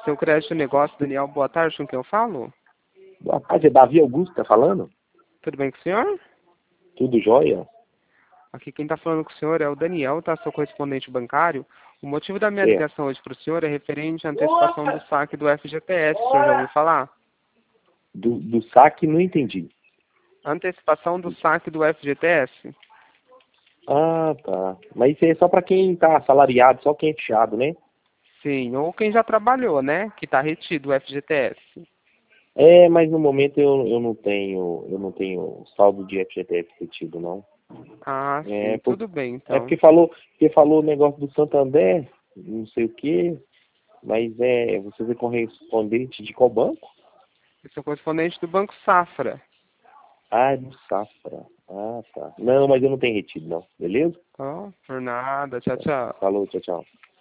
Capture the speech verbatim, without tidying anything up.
Seu crédito negócio, Daniel, boa tarde, com quem eu falo? Boa tarde, é Davi Augusto, tá falando? Tudo bem com o senhor? Tudo jóia? Aqui quem está falando com o senhor é o Daniel, tá? Seu correspondente bancário. O motivo da minha É. ligação hoje para o senhor é referente à antecipação do saque do F G T S, o senhor já ouviu falar? Do, do saque, não entendi. Antecipação do saque do F G T S? Ah, tá. Mas isso aí é só para quem tá assalariado, só quem é fichado, né? Sim, ou quem já trabalhou, né? Que está retido o F G T S. É, mas no momento eu, eu não tenho, eu não tenho saldo de F G T S retido, não. Ah, É, sim, por, tudo bem, é então. porque falou, porque falou o negócio do Santander, não sei o quê, mas é, você é correspondente de qual banco? Eu sou correspondente do Banco Safra. Ah, é do Safra. Ah, tá. Não, mas eu não tenho retido, não. Beleza? Ó, por nada. Tchau, tchau. Falou, tchau, tchau.